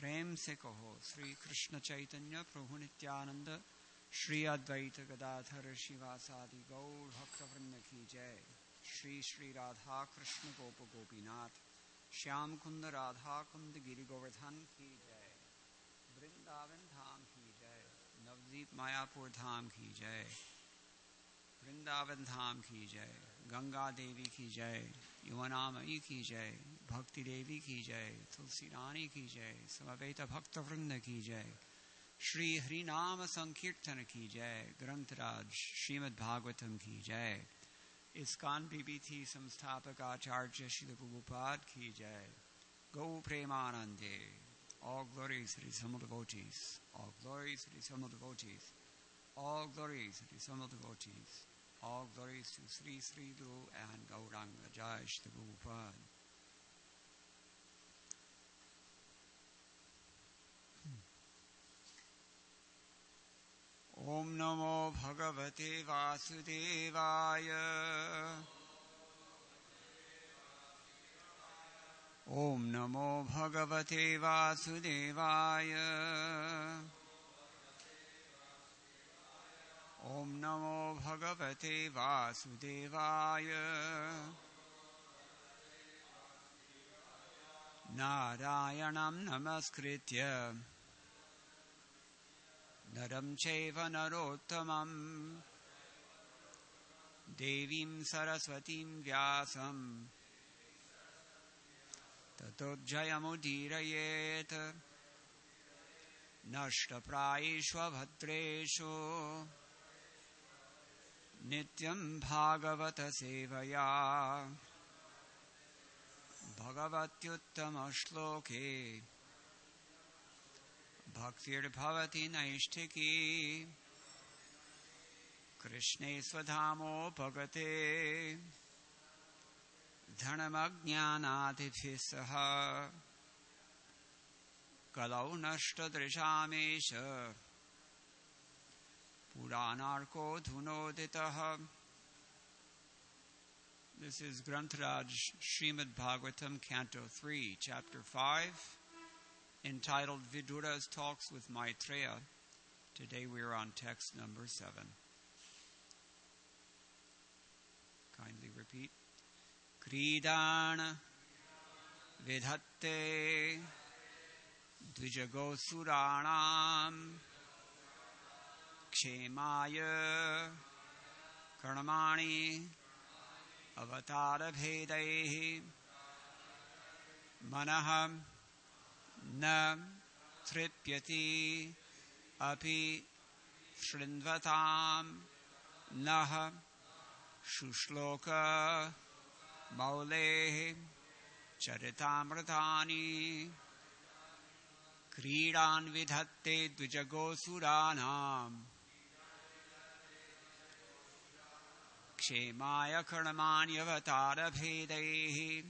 प्रेम से कहो श्री कृष्ण चैतन्य प्रभु नित्यानंद श्री अद्वैत गदाधर शिवासादि गौर भक्तवृंद की जय। श्री श्री राधा कृष्ण गोप गोपीनाथ श्याम कुंद राधा कुंद गिरि गोवर्धन की जय। वृंदावन धाम की जय। नवदीप मायापुर धाम की जय। वृंदावन धाम की जय। गंगा देवी की जय। युवनामयी की जय। भक्ति देवी की जय। तुलसी रानी की जय। समवेत भक्त वृंद की जय। श्री हरि नाम संकीर्तन की जय। ग्रंथराज श्रीमद् भागवतम की जय। इस्कॉन बीबीथी संस्थापक आचार्य श्री प्रभुपाद की जय। गौ प्रेमानंदे। All glories to the Son of devotees. All glories to the Son of devotees. All glories to the Son of devotees. All glories to Sri Sri Guru and Gauranga Jai Shri Prabhupada. Om Namo Bhagavate Vasudevaya. Om Namo Bhagavate Vasudevaya. Om Namo Bhagavate Vasudevaya. Narayanam Namaskritya Naram Chaiva Narottamam Devim Saraswatim Vyasam Tato Jayamudirayet Nashtaprayeshva Bhatreshu Nityam Bhagavata Sevaya Bhagavatyuttama Shloke Bhaktir Bhavati Naishtiki Krishne Swadhamo Bhagate Dhanamajnanadibhisaha Kalau Nashtadrishamesha Puranarko Dhunoditaha. This is Grantaraj Srimad Bhagavatam, Canto 3, Chapter 5, entitled Vidura's Talks with Maitreya. Today we are on text number 7. Kindly repeat. Kridana vidhatte dvijagosuranam kshemaya karmani avatara bhedehi manaham na tripyati api shrindvatam nah shushloka Maule Charitamratani Kridan Vidhatte Dvijagosuranam Kshemaya Karmanya Bhedehi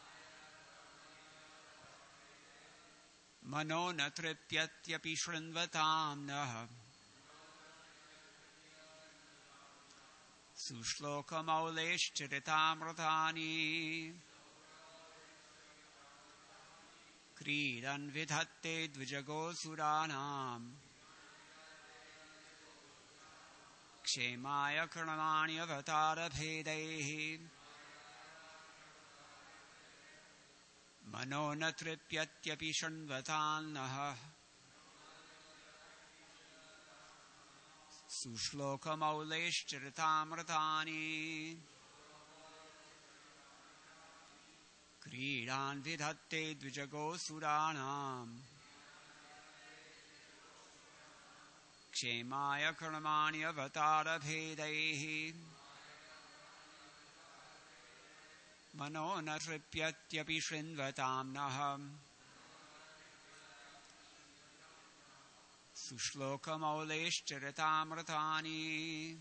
Mano Natripyatyapi Shrindvatam Nah Sushloka Maulesh Charitamratani Kridan Vidhatte Dvijagosuranam Kshemaya Karmani Avatara Bhedehi Mano Natripyatyapi Shanvatan Nah Sushloka Maulesh Charitamratani Kridan Vidhatte Dvijagosuranam Kshemaya Karmani Avatara Bhedehi Mano Natripyatyapi Shrindvatam Naham Sushloka Maulesh Charitamratani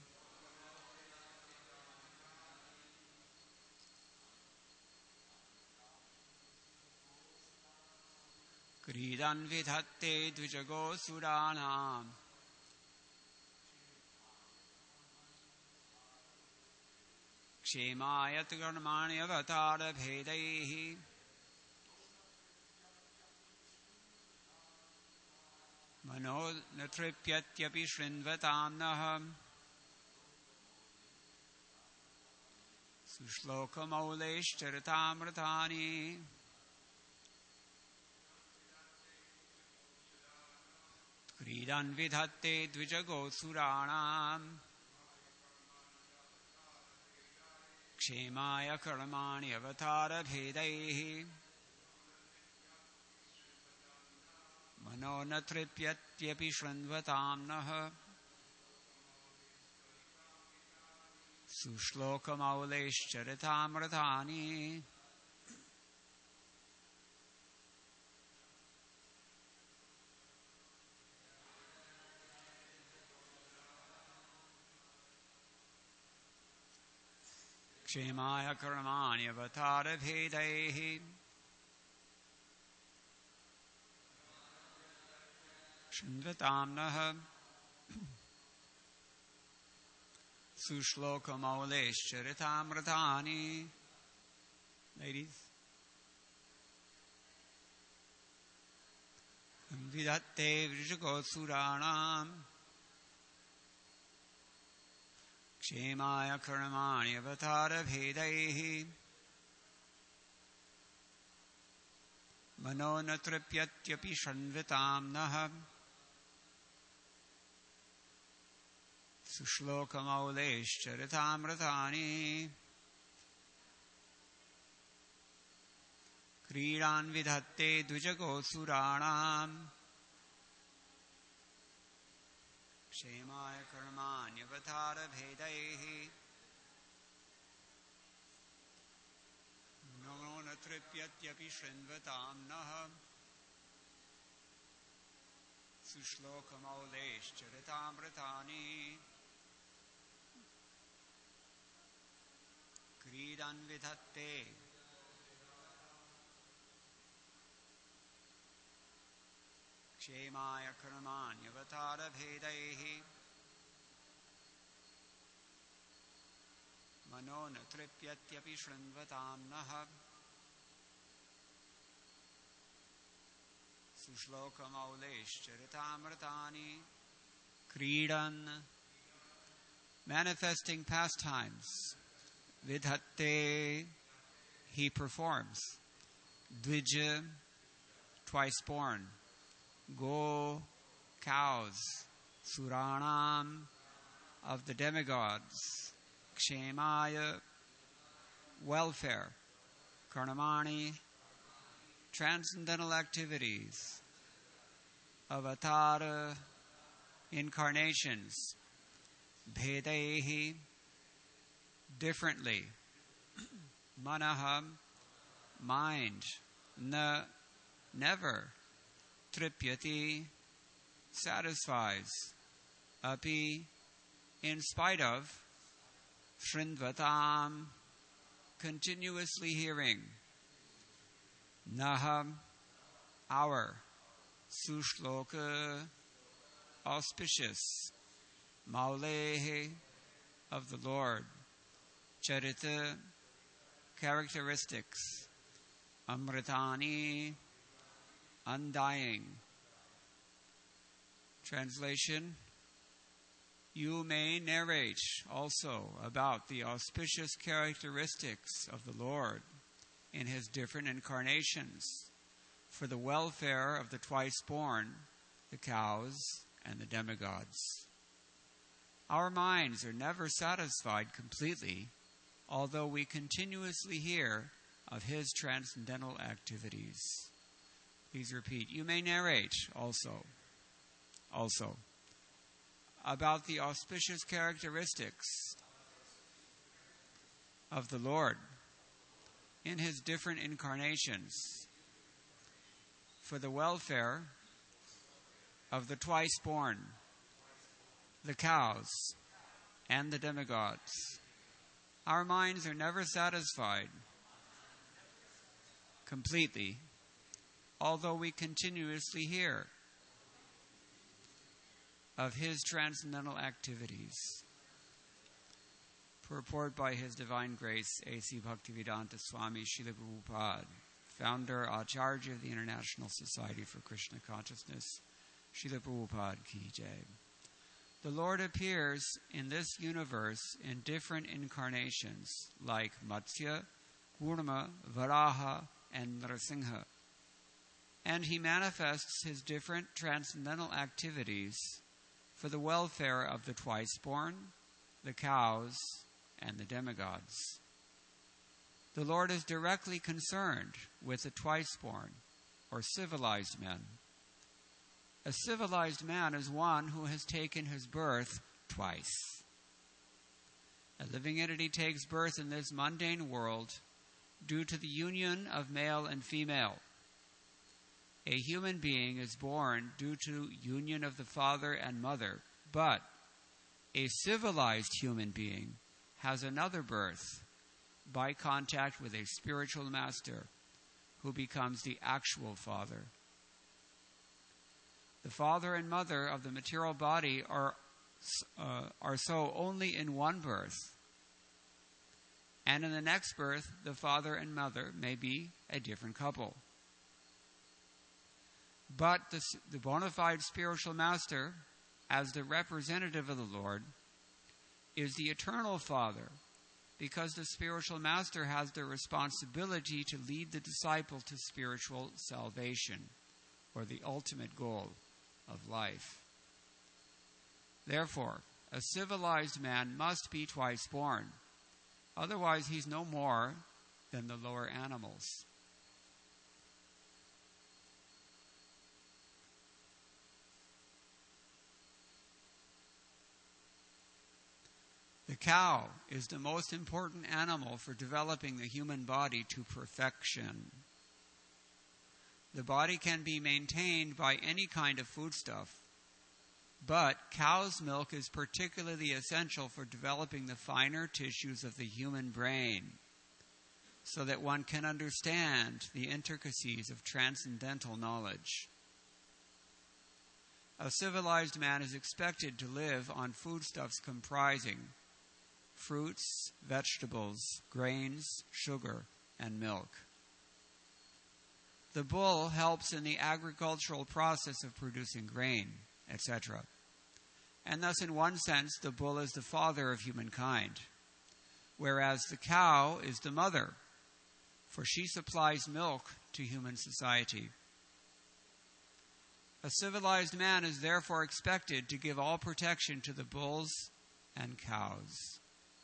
Kridan Vidhatte Dvijagosuranam Kshemaya Karmani Avatara Bhedehi मनो न तृप्यत्यपि शृण्वतां नः सुश्लोकमौलेश्चरितामृतानि क्रीडन् विधत्ते द्विजगोसुराणाम् क्षेमाय कर्माणि अवतारभेदैः मनो न तृप्यत्यपि शृण्वतां नः सुश्लोकमौलेश्चरितामृतानि क्षेमाय कर्माणि अवतारभेदैः शृण्वतां नः सुश्लोकमौलेश्चरितामृतानि. Ladies. Vidatte vrijagosuraणाम् क्षेमाय कर्माणि अवतारभेदैः मनो न तृप्यत्यपि शृण्वतां नः सुश्लोकमौलेश्चरितामृतानि क्रीडान् विधत्ते द्विजगोसुराणाम् क्षेमाय कर्माण्यवतारभेदैः मनो न तृप्यत्यपि शृण्वतां नः सुश्लोकमौलेश्चरितामृतानि क्रीडन् विधत्ते क्षेमाय कर्माण्यवतारभेदैः मनो न तृप्यत्यपि शृण्वतां नः सुश्लोकमौलेश्चरितामृतानि क्रीडन् manifesting pastimes. Vidhatte, he performs. Dvija, twice born. Go, cows. Suranam, of the demigods. Kshemaya, welfare. Karnamani, transcendental activities. Avatara, incarnations. Bhedehi, differently. Manaham, mind. Na, never. Tripyati, satisfies. Api, in spite of. Shrindvatam, continuously hearing. Naham, our. Sushloka, auspicious. Maulehe, of the Lord. Charita, characteristics. Amritani, undying. Translation: you may narrate also about the auspicious characteristics of the Lord in his different incarnations for the welfare of the twice born, the cows, and the demigods. Our minds are never satisfied completely, although we continuously hear of his transcendental activities. Please repeat. You may narrate also about the auspicious characteristics of the Lord in his different incarnations for the welfare of the twice born, the cows, and the demigods. Our minds are never satisfied completely, although we continuously hear of his transcendental activities. Purport by His Divine Grace A.C. Bhaktivedanta Swami Srila Prabhupada, founder, Acharya of the International Society for Krishna Consciousness, Srila Prabhupada ki jai. The Lord appears in this universe in different incarnations like Matsya, Kurma, Varaha, and Nrsimha. And he manifests his different transcendental activities for the welfare of the twice-born, the cows, and the demigods. The Lord is directly concerned with the twice-born, or civilized men. A civilized man is one who has taken his birth twice. A living entity takes birth in this mundane world due to the union of male and female. A human being is born due to union of the father and mother, but a civilized human being has another birth by contact with a spiritual master who becomes the actual father. The father and mother of the material body are so only in one birth. And in the next birth, the father and mother may be a different couple. But the bona fide spiritual master, as the representative of the Lord, is the eternal father, because the spiritual master has the responsibility to lead the disciple to spiritual salvation, or the ultimate goal of life. Therefore, a civilized man must be twice born. Otherwise, he's no more than the lower animals. The cow is the most important animal for developing the human body to perfection. The body can be maintained by any kind of foodstuff, but cow's milk is particularly essential for developing the finer tissues of the human brain, so that one can understand the intricacies of transcendental knowledge. A civilized man is expected to live on foodstuffs comprising fruits, vegetables, grains, sugar, and milk. The bull helps in the agricultural process of producing grain, etc. And thus, in one sense, the bull is the father of humankind, whereas the cow is the mother, for she supplies milk to human society. A civilized man is therefore expected to give all protection to the bulls and cows.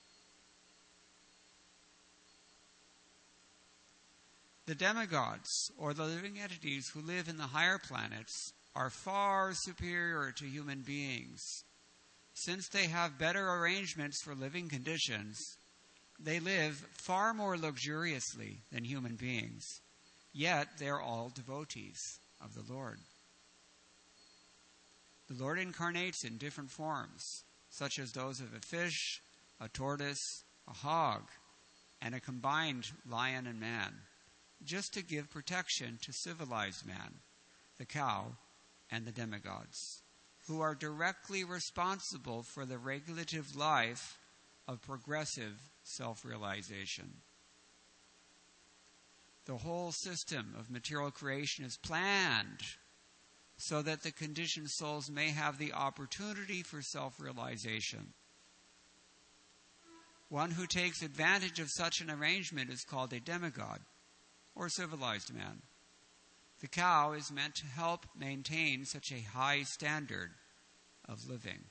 The demigods, or the living entities who live in the higher planets, are far superior to human beings. Since they have better arrangements for living conditions, they live far more luxuriously than human beings. Yet they are all devotees of the Lord. The Lord incarnates in different forms, such as those of a fish, a tortoise, a hog, and a combined lion and man, just to give protection to civilized man, the cow, and the demigods, who are directly responsible for the regulative life of progressive self-realization. The whole system of material creation is planned so that the conditioned souls may have the opportunity for self-realization. One who takes advantage of such an arrangement is called a demigod, or civilized man. The cow is meant to help maintain such a high standard of living.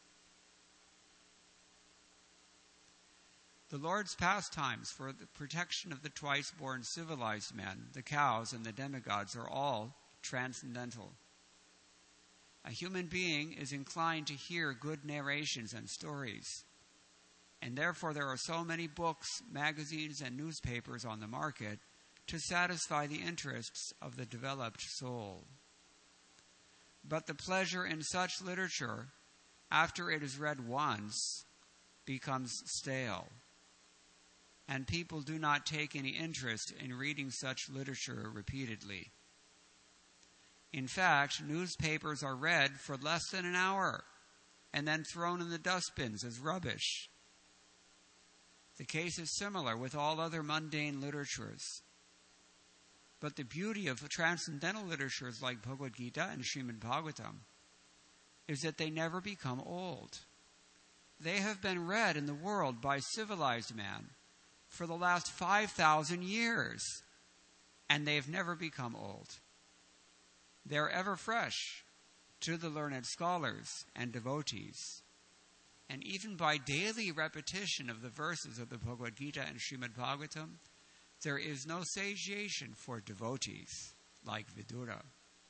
The Lord's pastimes for the protection of the twice-born civilized men, the cows, and the demigods are all transcendental. A human being is inclined to hear good narrations and stories, and therefore there are so many books, magazines, and newspapers on the market to satisfy the interests of the developed soul. But the pleasure in such literature, after it is read once, becomes stale, and people do not take any interest in reading such literature repeatedly. In fact, newspapers are read for less than an hour and then thrown in the dustbins as rubbish. The case is similar with all other mundane literatures. But the beauty of transcendental literatures like Bhagavad Gita and Srimad Bhagavatam is that they never become old. They have been read in the world by civilized man for the last 5,000 years, and they've never become old. They're ever fresh to the learned scholars and devotees. And even by daily repetition of the verses of the Bhagavad Gita and Srimad Bhagavatam, there is no satiation for devotees like Vidura.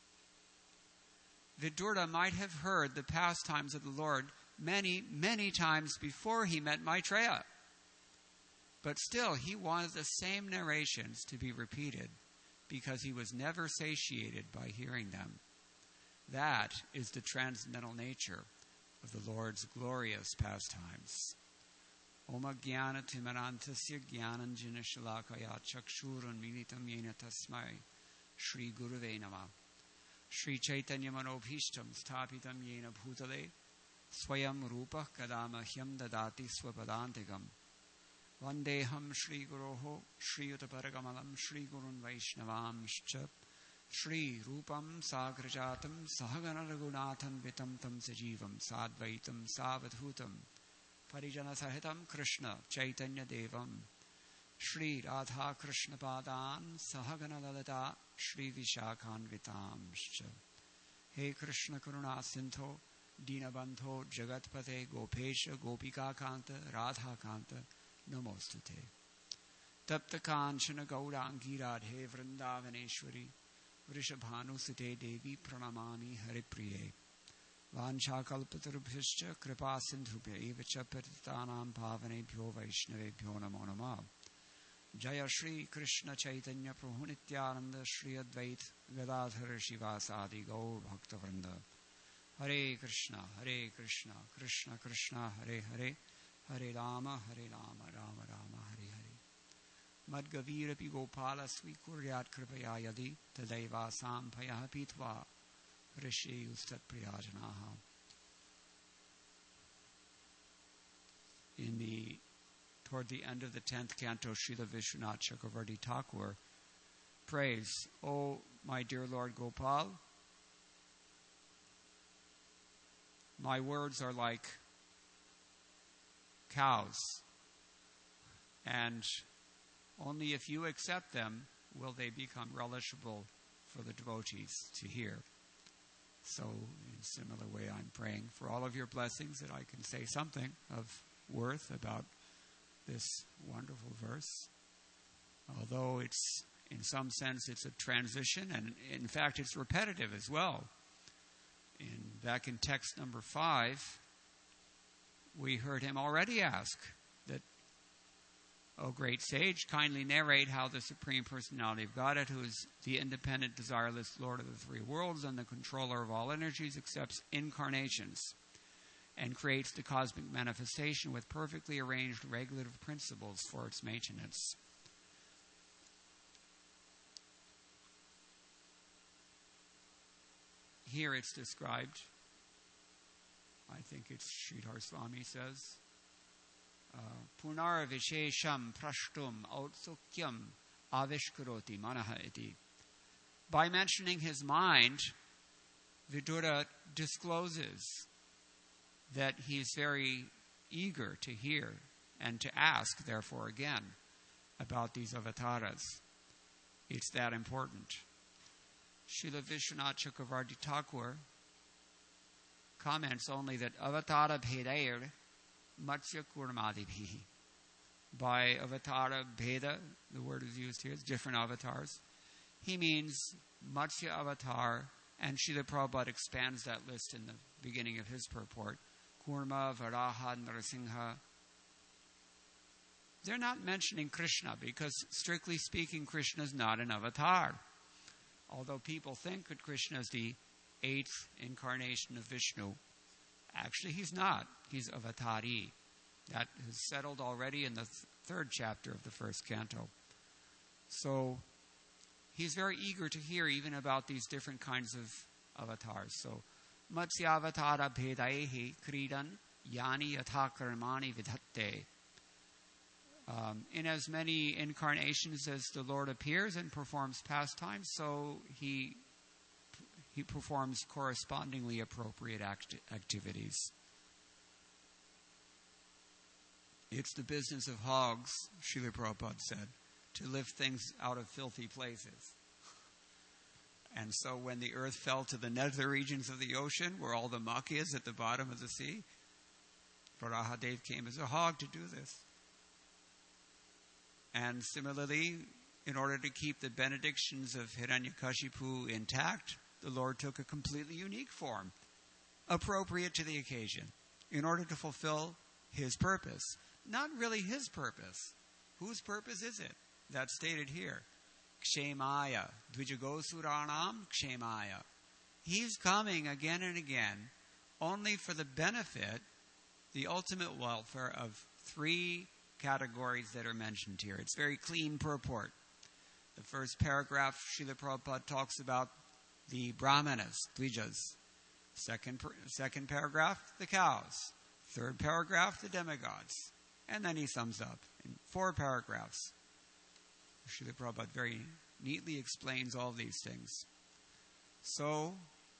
Vidura might have heard the pastimes of the Lord many, many times before he met Maitreya. But still, he wanted the same narrations to be repeated because he was never satiated by hearing them. That is the transcendental nature of the Lord's glorious pastimes. Oma Jnana Timarantasya Jnananjana Shalakaya Chakshurun Militam Yena Tasmai Shri Guruve Namah Shri Chaitanya Manobhishtam Sthapitam Yena Bhutale Swayam Rupa Kadamahyam Dadati Swapadantigam Vandeham Shri Guroho Shri Utaparagamalam Shri Gurun Vaishnavamscha Shri Rupam Sagrajatam Sahagana Raghunathan Vitam Tam Sajivam Sadvaitam Savadhutam Parijana Sahitam Krishna Chaitanya Devam Shri Radha Krishna Padan Sahagana Lalita Shri Vishakhan Vitamscha. He Krishna Karuna Sintho Dinabandho Jagatpate Gopesha Gopika Kanta Radha Kanta Namostute. Tapta Kanchana Gaurangi Radhe Vrindavaneshwari Vrishabhanu Sute Devi Pranamami Haripriye. Vanchakalpatarubhishcha kripa sindhubhya cha patitanam pavanebhyo vaishnavebhyo namo namah. Jaya Shri Krishna Chaitanya Prabhu Nityananda Shri Advait Gadadhara Shivasadi Gaur Bhaktavrinda. Hare Krishna, Krishna Krishna, Hare Hare, Hare Rama, Rama Rama, Hare Hare. Madgavirapi Gopala Swikuryat Kripaya Yadi Tadeva Sampaya Pitva Rishi Ustat Priyajanaha. Toward the end of the 10th canto, Srila Vishwanath Chakravarti Thakur prays, O my dear Lord Gopal, my words are like cows, and only if you accept them will they become relishable for the devotees to hear. So, in a similar way, I'm praying for all of your blessings that I can say something of worth about this wonderful verse. Although it's, in some sense, it's a transition, and in fact, it's repetitive as well. Back in text number 5, we heard him already ask that, O great sage, kindly narrate how the Supreme Personality of Godhead, who is the independent, desireless Lord of the three worlds and the controller of all energies, accepts incarnations and creates the cosmic manifestation with perfectly arranged regulative principles for its maintenance. Here it's described, I think it's Sridhar Swami says, Punar Vishesham Prashtum Autsukyam Avishkaroti Manaha iti. By mentioning his mind, Vidura discloses that he is very eager to hear and to ask, therefore, again, about these avatars. It's that important. Srila Vishwanath Chakravarti Thakur comments only that avatara bhedair matsya kurmadibhi. By avatara bheda, the word is used here, it's different avatars. He means Matsya avatar, and Srila Prabhupada expands that list in the beginning of his purport. Kurma, Varaha, Narasimha. They're not mentioning Krishna because, strictly speaking, Krishna is not an avatar. Although people think that Krishna is the 8th incarnation of Vishnu, actually he's not. He's avatari. That is settled already in the 3rd chapter of the 1st canto. So he's very eager to hear even about these different kinds of avatars. So Matsyavatara bhedaehi kridan yani yatha karmani vidhatte. In as many incarnations as the Lord appears and performs pastimes, so he performs correspondingly appropriate activities. It's the business of hogs, Srila Prabhupada said, to lift things out of filthy places. And so when the earth fell to the nether regions of the ocean, where all the muck is at the bottom of the sea, Varahadev came as a hog to do this. And similarly, in order to keep the benedictions of Hiranyakashipu intact, the Lord took a completely unique form, appropriate to the occasion, in order to fulfill his purpose. Not really his purpose. Whose purpose is it? That's stated here. Kshemaya. Dvijagosuranam Kshemaya. He's coming again and again only for the benefit, the ultimate welfare of three categories that are mentioned here. It's very clean purport. The first paragraph, Srila Prabhupada talks about the Brahmanas, Dvijas. Second paragraph, the cows. Third paragraph, the demigods. And then he sums up in 4 paragraphs. Srila Prabhupada very neatly explains all these things. So,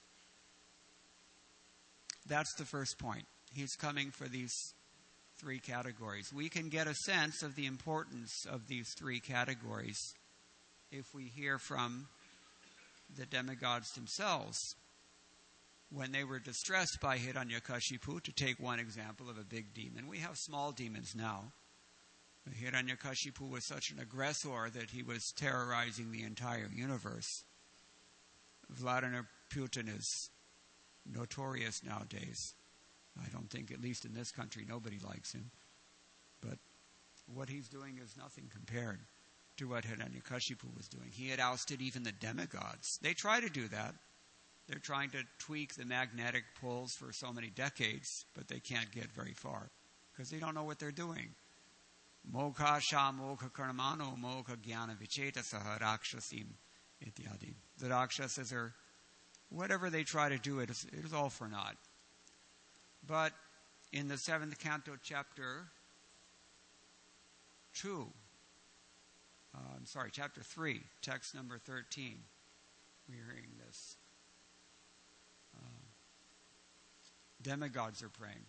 that's the first point. He's coming for these 3 categories. We can get a sense of the importance of these 3 categories if we hear from the demigods themselves. When they were distressed by Hiranyakashipu, to take one example of a big demon. We have small demons now. Hiranyakashipu was such an aggressor that he was terrorizing the entire universe. Vladimir Putin is notorious nowadays. I don't think, at least in this country, nobody likes him. But what he's doing is nothing compared to what Hiranyakashipu was doing. He had ousted even the demigods. They try to do that. They're trying to tweak the magnetic poles for so many decades, but they can't get very far because they don't know what they're doing. Mokha sha mokha karmano mokha jnana vichetasaha rakshasim ityadi. The rakshasas are, whatever they try to do, it is all for naught. But in the 7th canto, chapter 3, text number 13, we're hearing this. Demigods are praying.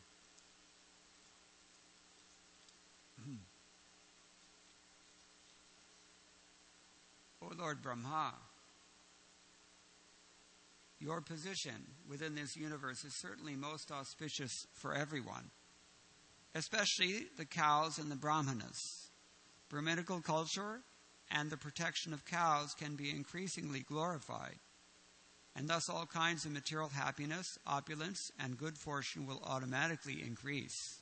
O Lord Brahma, your position within this universe is certainly most auspicious for everyone, especially the cows and the brahmanas. Brahminical culture and the protection of cows can be increasingly glorified, and thus all kinds of material happiness, opulence, and good fortune will automatically increase.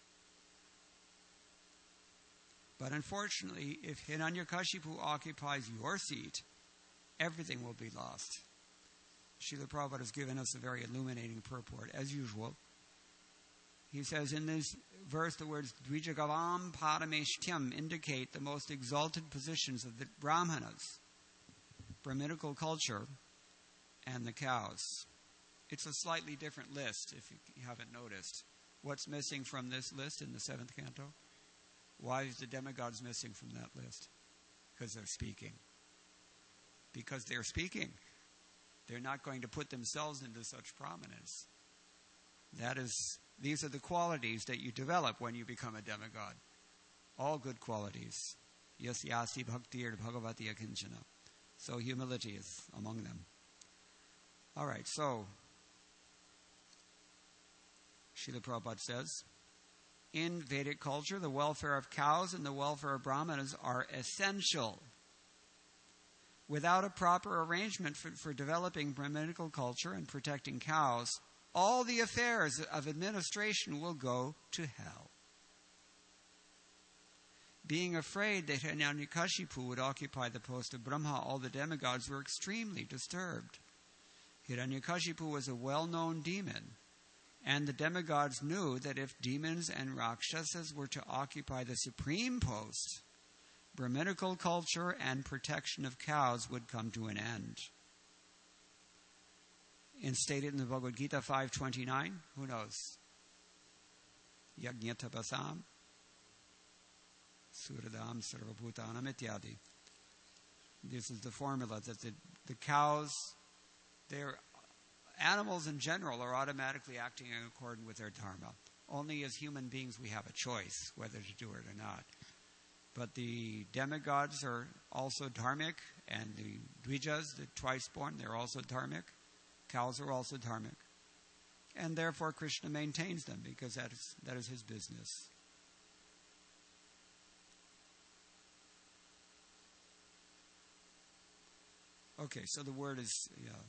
But unfortunately, if Hiranyakashipu occupies your seat, everything will be lost. Srila Prabhupada has given us a very illuminating purport, as usual. He says in this verse, the words Dvijagavam Parameshtyam indicate the most exalted positions of the Brahmanas, Brahminical culture, and the cows. It's a slightly different list, if you haven't noticed. What's missing from this list in the 7th canto? Why is the demigods missing from that list? Because they're speaking. Because they're speaking. They're not going to put themselves into such prominence. These are the qualities that you develop when you become a demigod. All good qualities. Yasyasi bhaktir bhagavati akinchana. So humility is among them. All right, so Srila Prabhupada says, in Vedic culture, the welfare of cows and the welfare of brahmanas are essential. Without a proper arrangement for developing Brahminical culture and protecting cows, all the affairs of administration will go to hell. Being afraid that Hiranyakashipu would occupy the post of Brahma, all the demigods were extremely disturbed. Hiranyakashipu was a well-known demon, and the demigods knew that if demons and rakshasas were to occupy the supreme post, Brahminical culture and protection of cows would come to an end. And stated in the Bhagavad Gita 5.29, who knows? Yajñatapasam. Suradam Sarvabhutanam Ityadi. This is the formula that the cows, their animals in general, are automatically acting in accordance with their dharma. Only as human beings we have a choice whether to do it or not. But the demigods are also dharmic, and the dvijas, the twice-born, they're also dharmic. Cows are also dharmic. And therefore Krishna maintains them because that is his business. Okay, so the word is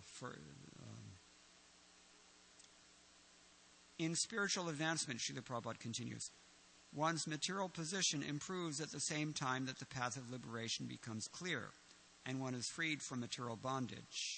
in spiritual advancement, Srila Prabhupada continues, one's material position improves at the same time that the path of liberation becomes clear, and one is freed from material bondage.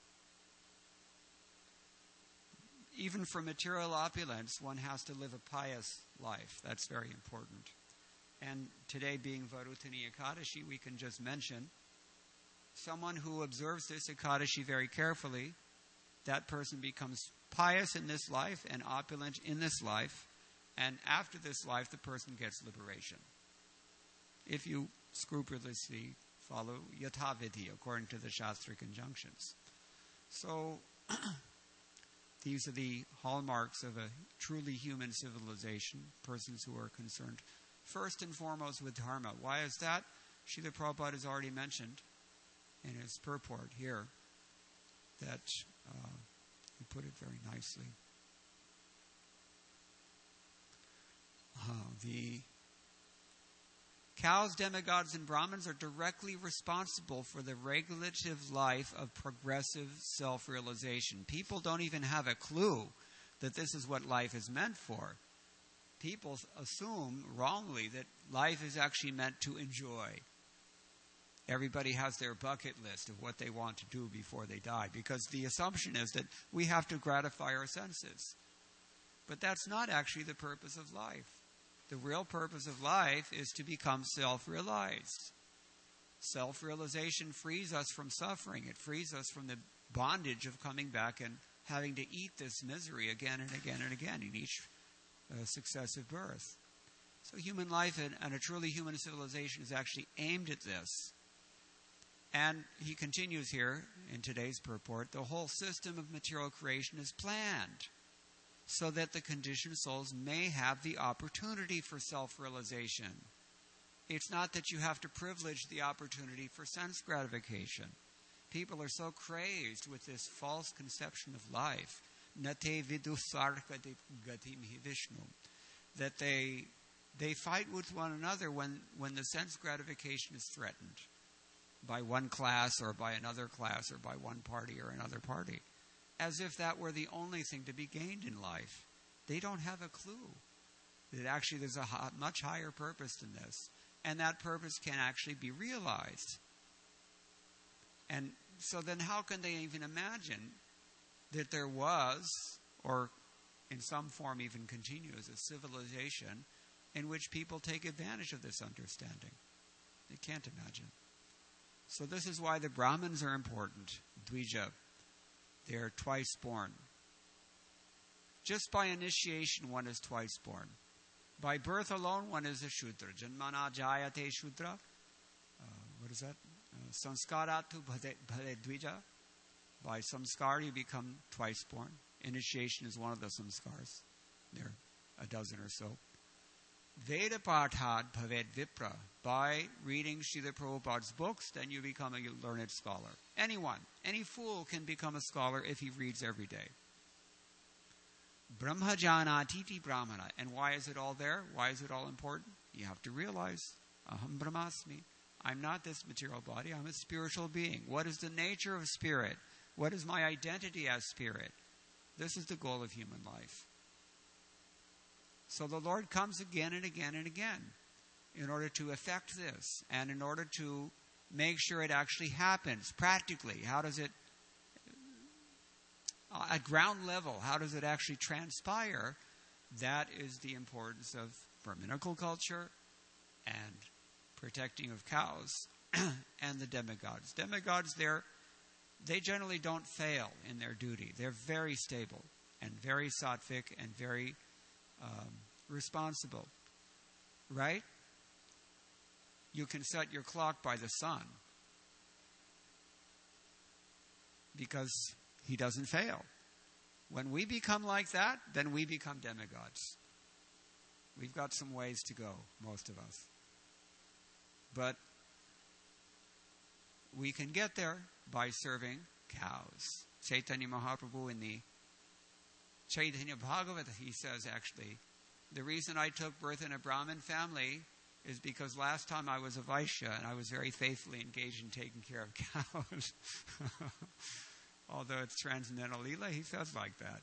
Even for material opulence, one has to live a pious life. That's very important. And today, being Varutini Ekadashi, we can just mention someone who observes this Ekadashi very carefully, that person becomes pious in this life and opulent in this life, and after this life, the person gets liberation. If you scrupulously follow yathavidhi, according to the Shastric injunctions. So, these are the hallmarks of a truly human civilization, persons who are concerned first and foremost with dharma. Why is that? Srila Prabhupada has already mentioned in his purport here that he put it very nicely. The cows, demigods, and Brahmins are directly responsible for the regulative life of progressive self-realization. People don't even have a clue that this is what life is meant for. People assume wrongly that life is actually meant to enjoy. Everybody has their bucket list of what they want to do before they die, because the assumption is that we have to gratify our senses. But that's not actually the purpose of life. The real purpose of life is to become self-realized. Self-realization frees us from suffering. It frees us from the bondage of coming back and having to eat this misery again and again and again in each successive birth. So human life and a truly human civilization is actually aimed at this. And he continues here in today's purport, the whole system of material creation is planned so that the conditioned souls may have the opportunity for self-realization. It's not that you have to privilege the opportunity for sense gratification. People are so crazed with this false conception of life, nate vidusarka gatimihi Vishnu, that they fight with one another when the sense gratification is threatened by one class or by another class or by one party or another party, as if that were the only thing to be gained in life. They don't have a clue that actually there's a much higher purpose than this, and that purpose can actually be realized. And so then how can they even imagine that there was, or in some form even continues, a civilization in which people take advantage of this understanding? They can't imagine. So this is why the Brahmins are important. Dvija. They are twice born. Just by initiation, one is twice born. By birth alone, one is a Shudra. Janmana jayate Shudra. What is that? Samskaratu bhade dvija. By samskar, you become twice born. Initiation is one of the samskars. There are a dozen or so. Veda Parthat Bhaved Vipra. By reading Srila Prabhupada's books, then you become a learned scholar. Anyone, any fool can become a scholar if he reads every day. Brahmajanatiti Brahmana. And why is it all there? Why is it all important? You have to realize, Aham Brahmasmi. I'm not this material body, I'm a spiritual being. What is the nature of spirit? What is my identity as spirit? This is the goal of human life. So the Lord comes again and again and again in order to effect this and in order to make sure it actually happens practically. How does it, at ground level, how does it actually transpire? That is the importance of Brahminical culture and protecting of cows and the demigods. Demigods, they generally don't fail in their duty. They're very stable and very sattvic and very responsible. Right? you can set your clock by the sun, because he doesn't fail. When we become like that, then we become demigods. We've got some ways to go, most of us. But we can get there by serving cows. Chaitanya Mahaprabhu in the Chaitanya Bhagavata, he says actually, the reason I took birth in a Brahmin family is because last time I was a Vaishya and I was very faithfully engaged in taking care of cows. Although it's transcendental Leela, he says like that.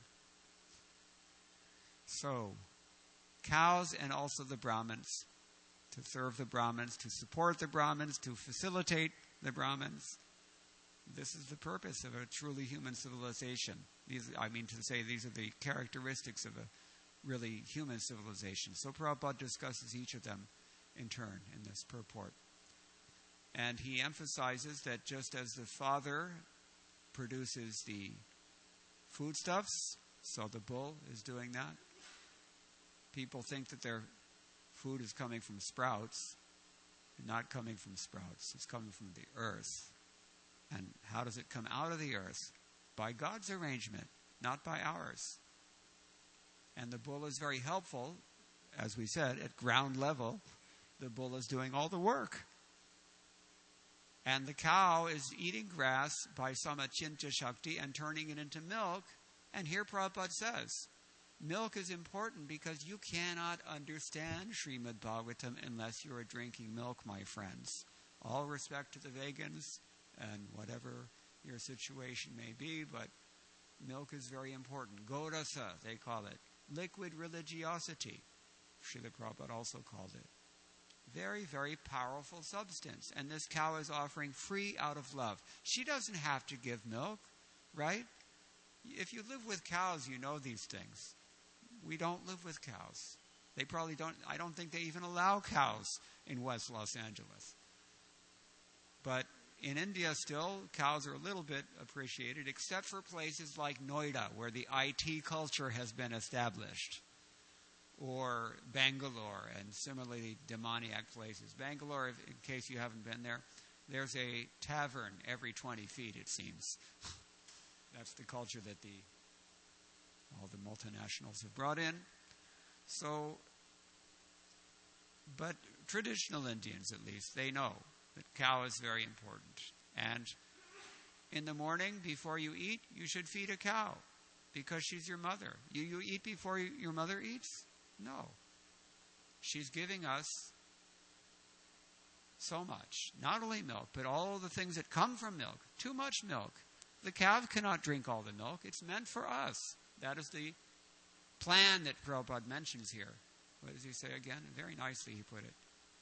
So, cows and also the Brahmins, to serve the Brahmins, to support the Brahmins, to facilitate the Brahmins. This is the purpose of a truly human civilization. These are the characteristics of a really human civilization. So Prabhupada discusses each of them in turn in this purport. And he emphasizes that just as the father produces the foodstuffs, so the bull is doing that. People think that their food is coming from sprouts. It's not coming from sprouts. It's coming from the earth. And how does it come out of the earth? By God's arrangement, not by ours. And the bull is very helpful, as we said, at ground level. The bull is doing all the work. And the cow is eating grass by some achintya shakti and turning it into milk. And here Prabhupada says, milk is important because you cannot understand Srimad Bhagavatam unless you are drinking milk, my friends. All respect to the vegans and whatever your situation may be, but milk is very important. Godasa, they call it. Liquid religiosity, Srila Prabhupada also called it. Very, very powerful substance. And this cow is offering free out of love. She doesn't have to give milk, right? If you live with cows, you know these things. We don't live with cows. They probably don't, I don't think they even allow cows in West Los Angeles. But in India still, cows are a little bit appreciated, except for places like Noida, where the IT culture has been established. Or Bangalore, and similarly demoniac places. Bangalore, in case you haven't been there, there's a tavern every 20 feet, it seems. That's the culture that all the multinationals have brought in. So, but traditional Indians, at least, they know that cow is very important. And in the morning, before you eat, you should feed a cow, because she's your mother. You eat before your mother eats? No. She's giving us so much. Not only milk, but all the things that come from milk. Too much milk. The cow cannot drink all the milk. It's meant for us. That is the plan that Prabhupada mentions here. What does he say again? Very nicely he put it.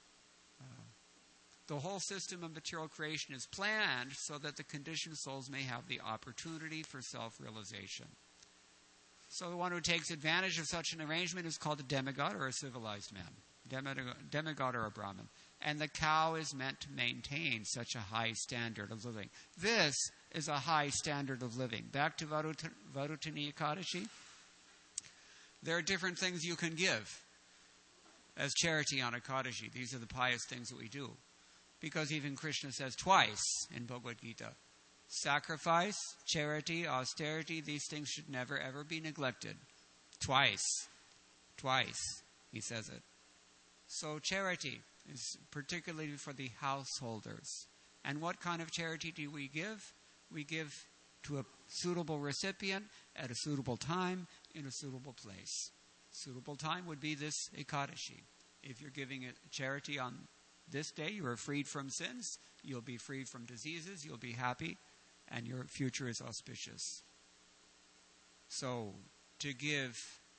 The whole system of material creation is planned so that the conditioned souls may have the opportunity for self-realization. So the one who takes advantage of such an arrangement is called a demigod or a civilized man. Demigod or a Brahmin. And the cow is meant to maintain such a high standard of living. This is a high standard of living. Back to Varutini Ekadashi. There are different things you can give as charity on Ekadashi. These are the pious things that we do. Because even Krishna says twice in Bhagavad Gita, sacrifice, charity, austerity, these things should never ever be neglected. Twice, he says it. So charity is particularly for the householders. And what kind of charity do we give? We give to a suitable recipient at a suitable time in a suitable place. Suitable time would be this Ekadashi. If you're giving a charity on this day, you are freed from sins, you'll be freed from diseases, you'll be happy, and your future is auspicious. So, to give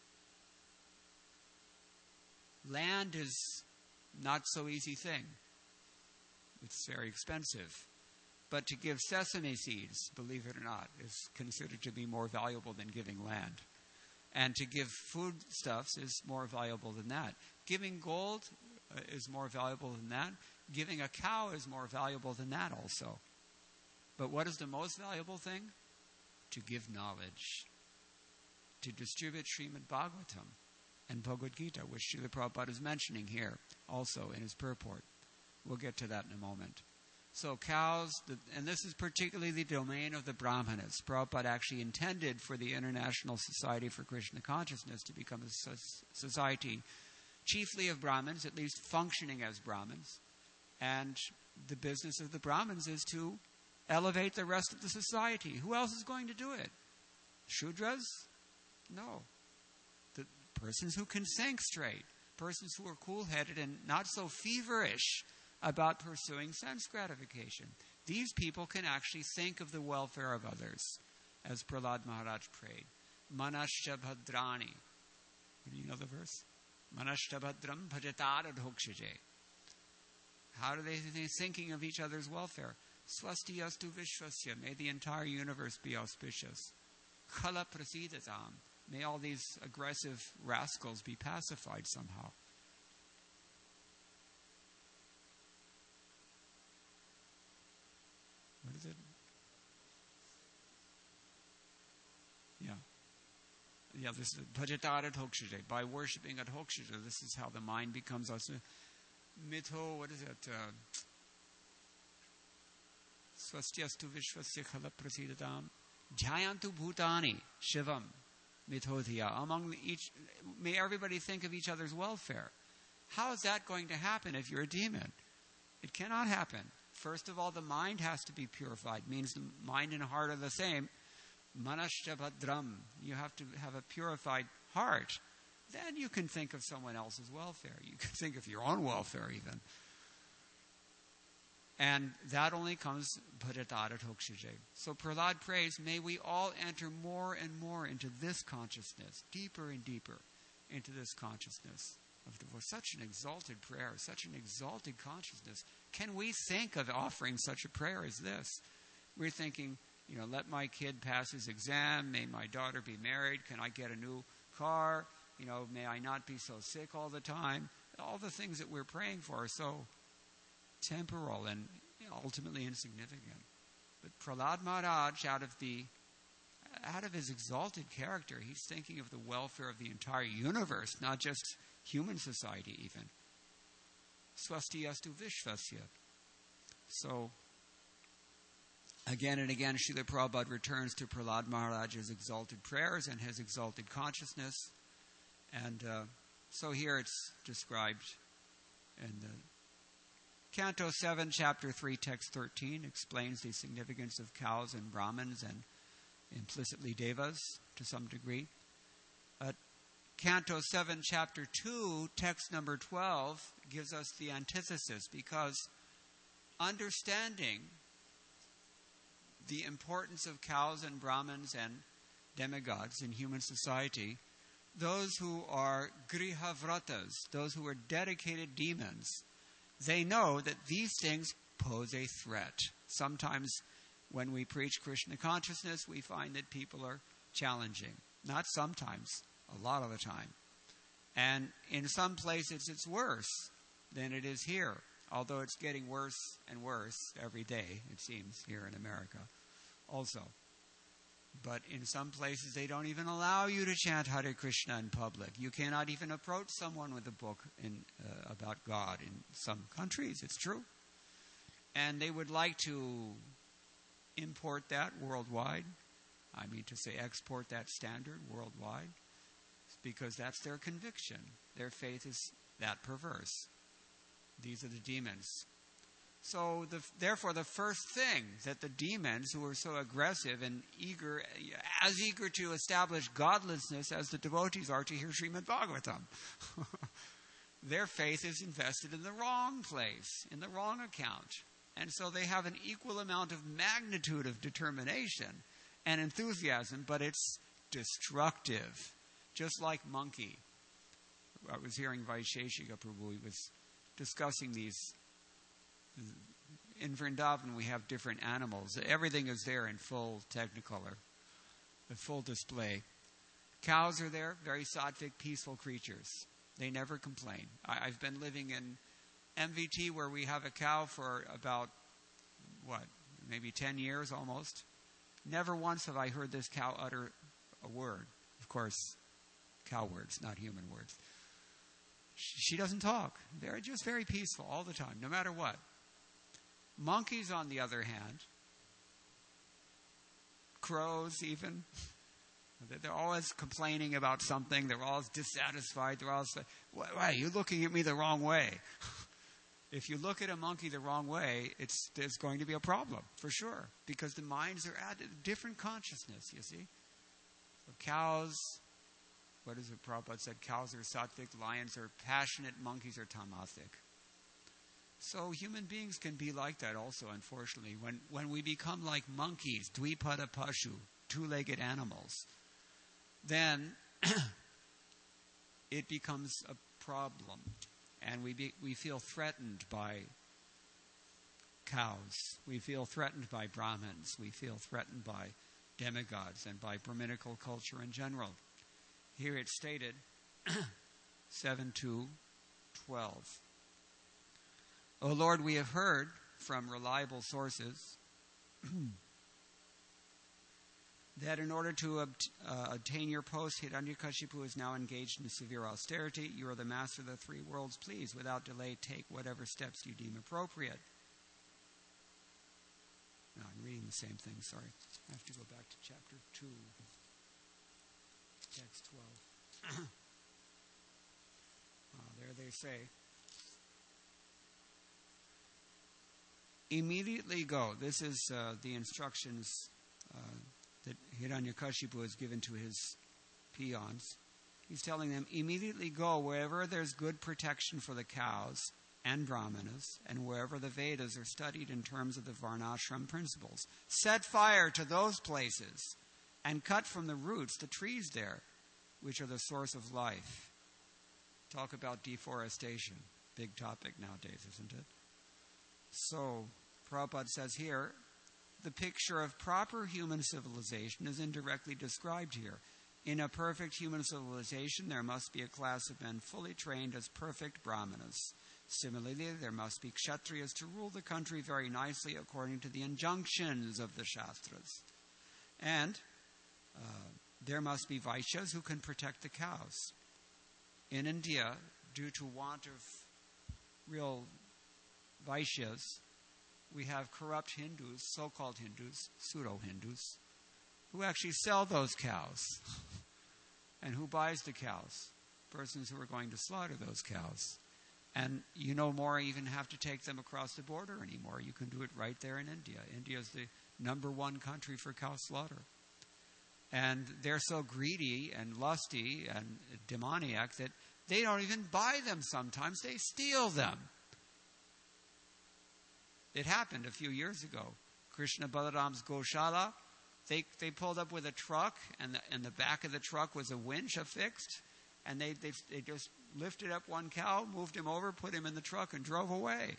land is not so easy thing. It's very expensive. But to give sesame seeds, believe it or not, is considered to be more valuable than giving land. And to give foodstuffs is more valuable than that. Giving gold is more valuable than that. Giving a cow is more valuable than that also. But what is the most valuable thing? To give knowledge. To distribute Srimad Bhagavatam and Bhagavad Gita, which Srila Prabhupada is mentioning here also in his purport. We'll get to that in a moment. So cows, and this is particularly the domain of the Brahmanas. Prabhupada actually intended for the International Society for Krishna Consciousness to become a society chiefly of Brahmins, at least functioning as Brahmins. And the business of the Brahmins is to elevate the rest of the society. Who else is going to do it? Shudras? No. The persons who can think straight, persons who are cool-headed and not so feverish about pursuing sense gratification. These people can actually think of the welfare of others, as Prahlad Maharaj prayed. Manashcha bhadrani. Do you know the verse? Manashcha bhadram bhajatara dhokshaje. How do they think? Thinking of each other's welfare. Swasti astu vishvasya. May the entire universe be auspicious. Khala prasidatam. May all these aggressive rascals be pacified somehow. What is it? Yeah, this is Bhajatara Dhokshaja. By worshipping at Dhokshaja, this is how the mind becomes us. Mitho, what is it? Swastyastu Vishwasya Khala Prasidatam. Jayantu Bhutani Shivam Mithodhiya. Among each, may everybody think of each other's welfare. How is that going to happen if you're a demon? It cannot happen. First of all, the mind has to be purified. Means the mind and heart are the same. Manashcha bhadram. You have to have a purified heart. Then you can think of someone else's welfare. You can think of your own welfare even. And that only comes bhajatara dhokshaje. So Prahlad prays, may we all enter more and more into this consciousness, deeper and deeper into this consciousness of such an exalted prayer, such an exalted consciousness. Can we think of offering such a prayer as this? We're thinking, let my kid pass his exam. May my daughter be married. Can I get a new car? May I not be so sick all the time. All the things that we're praying for are so temporal and ultimately insignificant. But Prahlad Maharaj, out of his exalted character, he's thinking of the welfare of the entire universe, not just human society even. Swasti astu vishvasya. So, again and again, Srila Prabhupada returns to Prahlad Maharaj's exalted prayers and his exalted consciousness. And so here it's described in the Canto 7, Chapter 3, Text 13, explains the significance of cows and Brahmins and implicitly Devas to some degree. Canto 7, Chapter 2, Text number 12, gives us the antithesis, because understanding the importance of cows and Brahmins and demigods in human society, those who are grihavratas, those who are dedicated demons, they know that these things pose a threat. Sometimes when we preach Krishna consciousness, we find that people are challenging. Not sometimes, a lot of the time. And in some places it's worse than it is here, although it's getting worse and worse every day, it seems, here in America also. But in some places they don't even allow you to chant Hare Krishna in public. You cannot even approach someone with a book about God in some countries, it's true. And they would like to import that worldwide. I mean to say export that standard worldwide, because that's their conviction. Their faith is that perverse. These are the demons. So, therefore, the first thing that the demons, who are so aggressive and as eager to establish godlessness as the devotees are to hear Srimad Bhagavatam, their faith is invested in the wrong place, in the wrong account. And so they have an equal amount of magnitude of determination and enthusiasm, but it's destructive. Just like monkey. I was hearing Vaisheshika Prabhu, he was discussing these. In Vrindavan we have different animals. Everything is there in full technicolor, in full display. Cows are there, very sattvic, peaceful creatures. They never complain. I've been living in MVT where we have a cow for about, maybe 10 years almost. Never once have I heard this cow utter a word. Of course, cow words, not human words. She doesn't talk. They're just very peaceful all the time, no matter what. Monkeys, on the other hand, crows even, they're always complaining about something. They're always dissatisfied. They're always like, why, you're looking at me the wrong way. If you look at a monkey the wrong way, there's going to be a problem, for sure, because the minds are at a different consciousness, you see. So cows, what is it Prabhupada said? Cows are sattvic, lions are passionate, monkeys are tamasic. So human beings can be like that also, unfortunately. When we become like monkeys, dvipada pashu, two-legged animals, then it becomes a problem. And we feel threatened by cows. We feel threatened by Brahmins. We feel threatened by demigods and by Brahminical culture in general. Here it's stated, 7:2:12. O Lord, we have heard from reliable sources that in order to obtain your post, Hiranyakashipu is now engaged in severe austerity. You are the master of the three worlds. Please, without delay, take whatever steps you deem appropriate. No, I'm reading the same thing, sorry. I have to go back to chapter 2, text 12. There they say, immediately go. This is the instructions that Hiranyakashipu has given to his peons. He's telling them, immediately go wherever there's good protection for the cows and brahmanas, and wherever the Vedas are studied in terms of the Varnashram principles. Set fire to those places and cut from the roots the trees there, which are the source of life. Talk about deforestation. Big topic nowadays, isn't it? So, Prabhupada says here, the picture of proper human civilization is indirectly described here. In a perfect human civilization, there must be a class of men fully trained as perfect brahmanas. Similarly, there must be kshatriyas to rule the country very nicely according to the injunctions of the Shastras. And there must be vaishyas who can protect the cows. In India, due to want of real vaishyas, we have corrupt Hindus, so-called Hindus, pseudo-Hindus, who actually sell those cows. And who buys the cows? Persons who are going to slaughter those cows. And you no more even have to take them across the border anymore. You can do it right there in India. India is the #1 country for cow slaughter. And they're so greedy and lusty and demoniac that they don't even buy them sometimes. They steal them. It happened a few years ago. Krishna Balaram's Goshala, they pulled up with a truck, and the back of the truck was a winch affixed, and they just lifted up one cow, moved him over, put him in the truck, and drove away.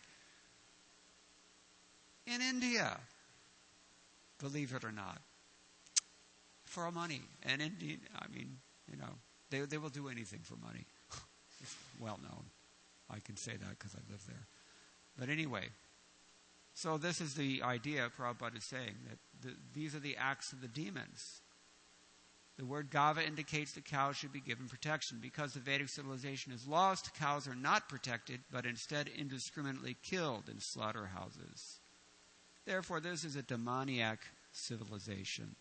In India, believe it or not, for money. And India, I mean, you know, they will do anything for money. It's well known. I can say that because I live there. But anyway, so this is the idea Prabhupada is saying, that these are the acts of the demons. The word Gava indicates that cows should be given protection. Because the Vedic civilization is lost, cows are not protected, but instead indiscriminately killed in slaughterhouses. Therefore, this is a demoniac civilization.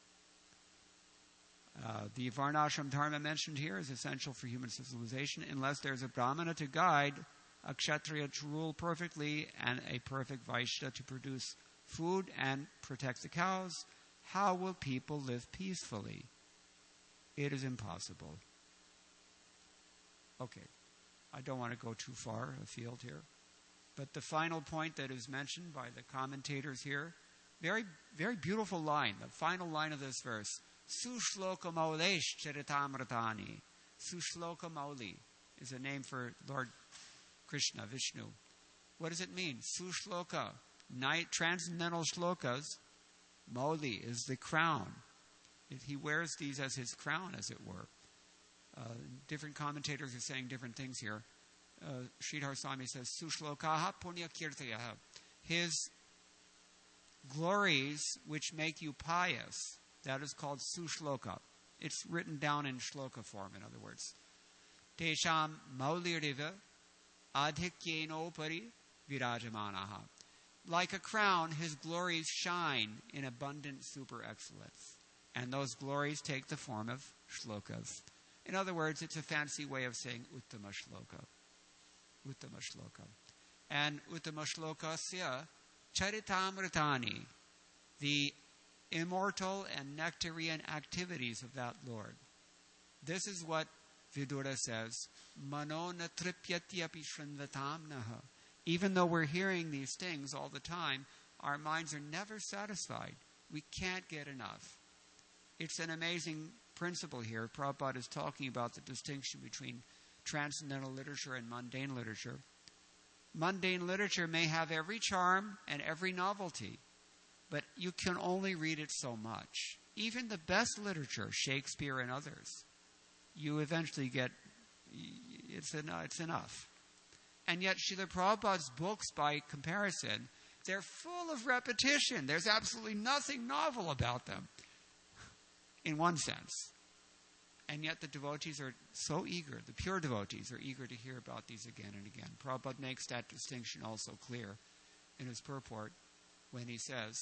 The Varnashram Dharma mentioned here is essential for human civilization. Unless there's a Brahmana to guide, a Kshatriya to rule perfectly, and a perfect Vaishya to produce food and protect the cows, how will people live peacefully? It is impossible. Okay, I don't want to go too far afield here. But the final point that is mentioned by the commentators here, very, very beautiful line, the final line of this verse, Sushloka Maulesh Charitamritani. Sushloka Mauli is a name for Lord Krishna, Vishnu. What does it mean? Sushloka, transcendental shlokas. Mauli is the crown. He wears these as his crown, as it were. Different commentators are saying different things here. Sridhar Swami says, Sushlokaha punya kirtayaha. His glories which make you pious, that is called sushloka. It's written down in shloka form, in other words. tesham mauliriva adhikyenopari virajamanaha. Like a crown, his glories shine in abundant super excellence. And those glories take the form of shlokas. In other words, it's a fancy way of saying Uttama Shloka. Uttama Shloka. And Uttama Shlokasya Charitamritani, the immortal and nectarian activities of that Lord. This is what Vidura says, Mano na tripyati api shrinvatam naha. Even though we're hearing these things all the time, our minds are never satisfied. We can't get enough. It's an amazing principle here. Prabhupada is talking about the distinction between transcendental literature and mundane literature. Mundane literature may have every charm and every novelty, but you can only read it so much. Even the best literature, Shakespeare and others, you eventually get, it's enough. And yet Srila Prabhupada's books, by comparison, they're full of repetition. There's absolutely nothing novel about them, in one sense. And yet the devotees are so eager, the pure devotees are eager to hear about these again and again. Prabhupada makes that distinction also clear in his purport when he says,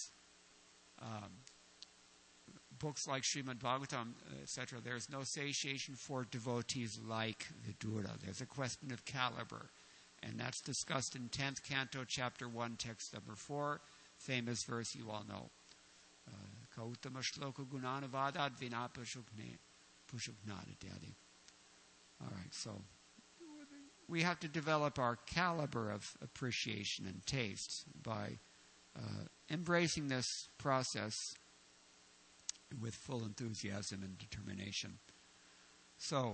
books like Srimad Bhagavatam, etc., there's no satiation for devotees like Vidura. There's a question of caliber. And that's discussed in 10th Canto, Chapter 1, Text number 4. Famous verse you all know. Kauttama shloka gunanavadat vinapashukne pushuknadadyadi. All right, so we have to develop our caliber of appreciation and taste by embracing this process with full enthusiasm and determination. So,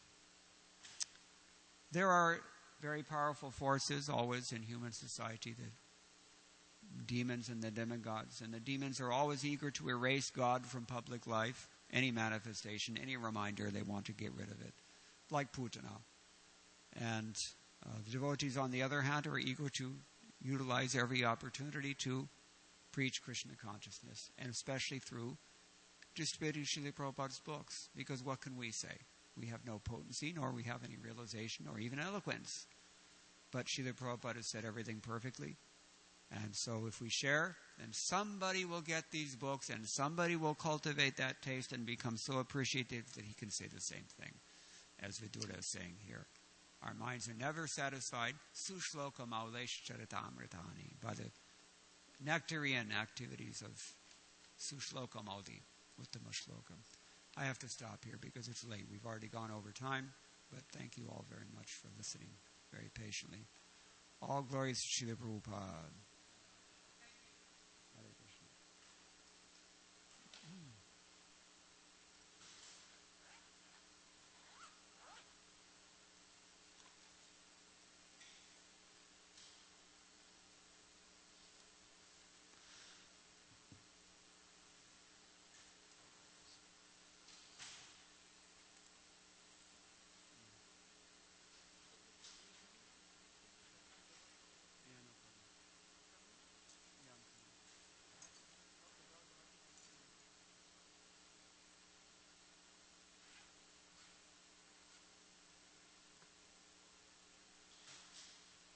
there are very powerful forces always in human society, the demons and the demigods. And the demons are always eager to erase God from public life, any manifestation, any reminder, they want to get rid of it, like Putana. And the devotees, on the other hand, are eager to utilize every opportunity to preach Krishna consciousness, and especially through distributing Srila Prabhupada's books. Because what can we say? We have no potency, nor we have any realization, or even eloquence. But Srila Prabhupada has said everything perfectly. And so if we share, then somebody will get these books, and somebody will cultivate that taste and become so appreciative that he can say the same thing as Vidura is saying here. Our minds are never satisfied. Sushloka maulesh charitamritani, by the nectarian activities of Sushloka Maudi, Uttama Shloka. I have to stop here because it's late. We've already gone over time, but thank you all very much for listening very patiently. All glories to Srila Prabhupada.